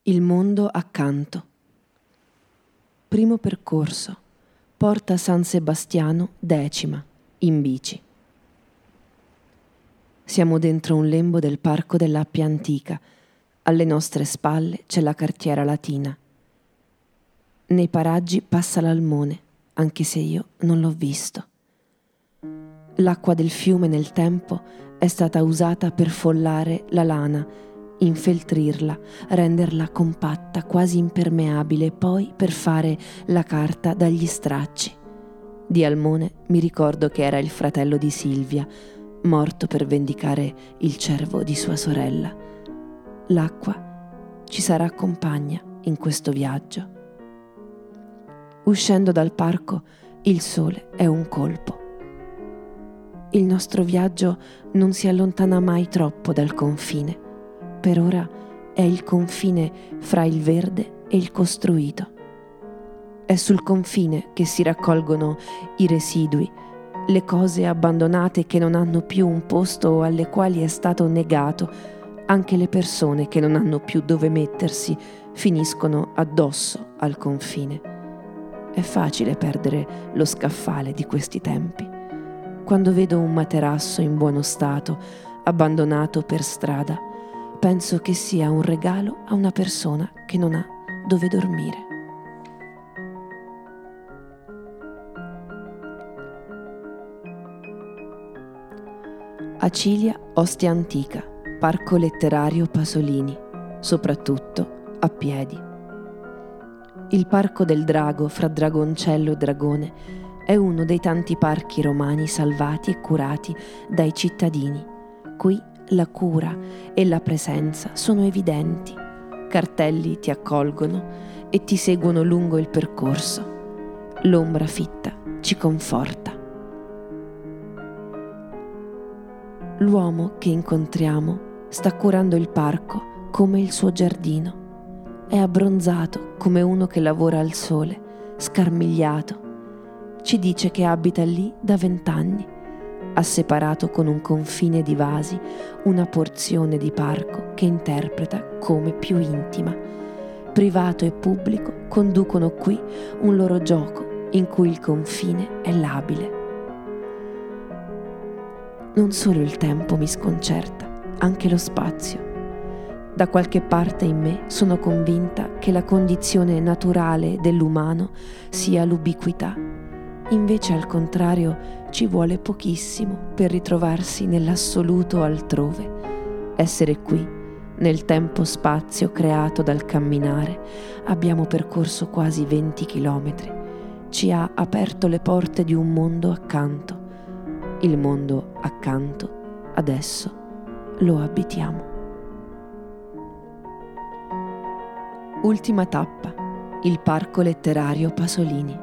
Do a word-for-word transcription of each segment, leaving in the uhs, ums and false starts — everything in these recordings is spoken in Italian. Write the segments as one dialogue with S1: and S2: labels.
S1: Il mondo accanto. Primo percorso. Porta San Sebastiano, decima, in bici. Siamo dentro un lembo del parco dell'Appia Antica. Alle nostre spalle c'è la cartiera latina. Nei paraggi passa l'Almone, anche se io non l'ho visto. L'acqua del fiume nel tempo è stata usata per follare la lana, infeltrirla, renderla compatta, quasi impermeabile, poi per fare la carta dagli stracci. Di Almone mi ricordo che era il fratello di Silvia, morto per vendicare il cervo di sua sorella. L'acqua ci sarà compagna in questo viaggio. Uscendo dal parco, il sole è un colpo. Il nostro viaggio non si allontana mai troppo dal confine. Per ora è il confine fra il verde e il costruito. È sul confine che si raccolgono i residui, le cose abbandonate che non hanno più un posto o alle quali è stato negato. Anche le persone che non hanno più dove mettersi finiscono addosso al confine. È facile perdere lo scaffale di questi tempi. Quando vedo un materasso in buono stato, abbandonato per strada, penso che sia un regalo a una persona che non ha dove dormire. Acilia, Ostia Antica, Parco Letterario Pasolini, soprattutto a piedi. Il Parco del Drago fra Dragoncello e Dragone è uno dei tanti parchi romani salvati e curati dai cittadini. Qui la cura e la presenza sono evidenti. Cartelli ti accolgono e ti seguono lungo il percorso. L'ombra fitta ci conforta. L'uomo che incontriamo sta curando il parco come il suo giardino. È abbronzato come uno che lavora al sole, scarmigliato. Ci dice che abita lì da vent'anni. Ha separato con un confine di vasi una porzione di parco che interpreta come più intima. Privato e pubblico conducono qui un loro gioco in cui il confine è labile. Non solo il tempo mi sconcerta, anche lo spazio. Da qualche parte in me sono convinta che la condizione naturale dell'umano sia l'ubiquità. Invece, al contrario, ci vuole pochissimo per ritrovarsi nell'assoluto altrove. Essere qui, nel tempo-spazio creato dal camminare, abbiamo percorso quasi venti chilometri. Ci ha aperto le porte di un mondo accanto. Il mondo accanto, adesso, lo abitiamo. Ultima tappa, il Parco Letterario Pasolini.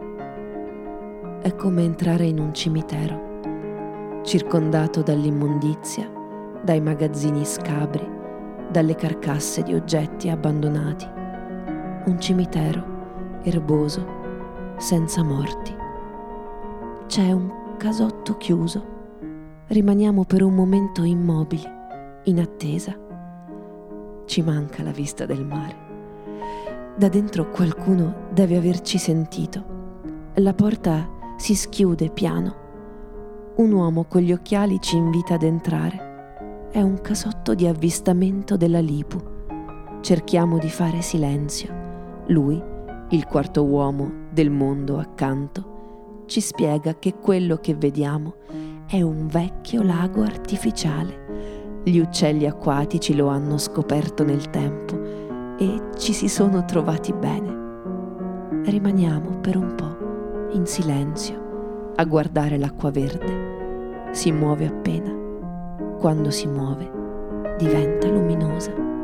S1: È come entrare in un cimitero, circondato dall'immondizia, dai magazzini scabri, dalle carcasse di oggetti abbandonati. Un cimitero erboso, senza morti. C'è un casotto chiuso. Rimaniamo per un momento immobili, in attesa. Ci manca la vista del mare. Da dentro qualcuno deve averci sentito. La porta si schiude piano. Un uomo con gli occhiali ci invita ad entrare. È un casotto di avvistamento della Lipu. Cerchiamo di fare silenzio. Lui, il quarto uomo del mondo accanto, ci spiega che quello che vediamo è un vecchio lago artificiale. Gli uccelli acquatici lo hanno scoperto nel tempo e ci si sono trovati bene. Rimaniamo per un po' in silenzio a guardare l'acqua verde. Si muove appena. Quando si muove diventa luminosa.